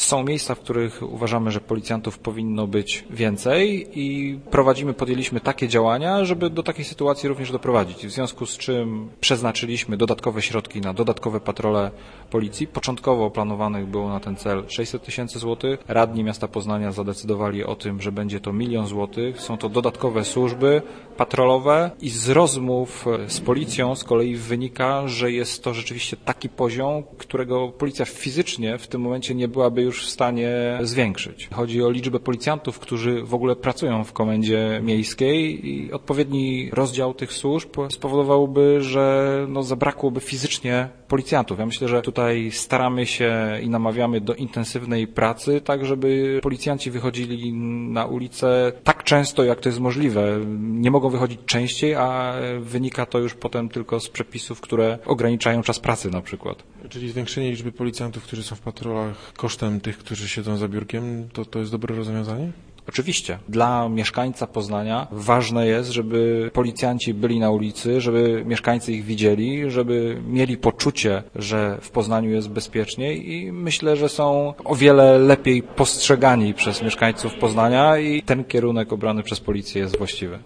Są miejsca, w których uważamy, że policjantów powinno być więcej i podjęliśmy takie działania, żeby do takiej sytuacji również doprowadzić. W związku z czym przeznaczyliśmy dodatkowe środki na dodatkowe patrole policji. Początkowo planowanych było na ten cel 600 tysięcy złotych. Radni miasta Poznania zadecydowali o tym, że będzie to 1 000 000 złotych. Są to dodatkowe służby patrolowe i z rozmów z policją z kolei wynika, że jest to rzeczywiście taki poziom, którego policja fizycznie w tym momencie nie byłaby już w stanie zwiększyć. Chodzi o liczbę policjantów, którzy w ogóle pracują w komendzie miejskiej i odpowiedni rozdział tych służb spowodowałby, że zabrakłoby fizycznie policjantów. Ja myślę, że tutaj staramy się i namawiamy do intensywnej pracy, tak żeby policjanci wychodzili na ulicę tak często, jak to jest możliwe. Nie mogą wychodzić częściej, a wynika to już potem tylko z przepisów, które ograniczają czas pracy na przykład. Czyli zwiększenie liczby policjantów, którzy są w patrolach kosztem tych, którzy siedzą za biurkiem, to jest dobre rozwiązanie? Oczywiście. Dla mieszkańca Poznania ważne jest, żeby policjanci byli na ulicy, żeby mieszkańcy ich widzieli, żeby mieli poczucie, że w Poznaniu jest bezpieczniej i myślę, że są o wiele lepiej postrzegani przez mieszkańców Poznania i ten kierunek obrany przez policję jest właściwy.